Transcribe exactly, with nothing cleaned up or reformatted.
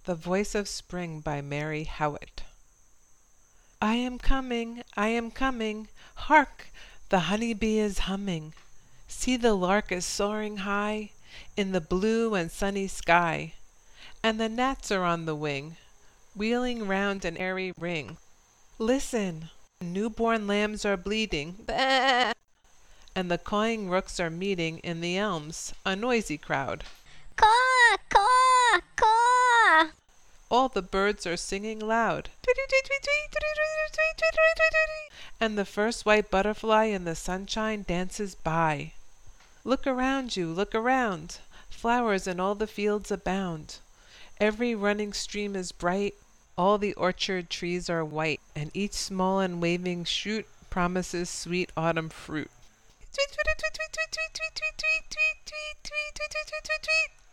The Voice of Spring by Mary Howitt. I am coming, I am coming, hark! The honey bee is humming. See, the lark is soaring high in the blue and sunny sky, and the gnats are on the wing, wheeling round an airy ring. Listen! Newborn lambs are bleating, ba! And the cawing rooks are meeting in the elms, a noisy crowd. Caw, caw, caw. All the birds are singing loud, and the first white butterfly in the sunshine dances by. Look around you, look around, flowers in all the fields abound. Every running stream is bright, all the orchard trees are white, and each small and waving shoot promises sweet autumn fruit.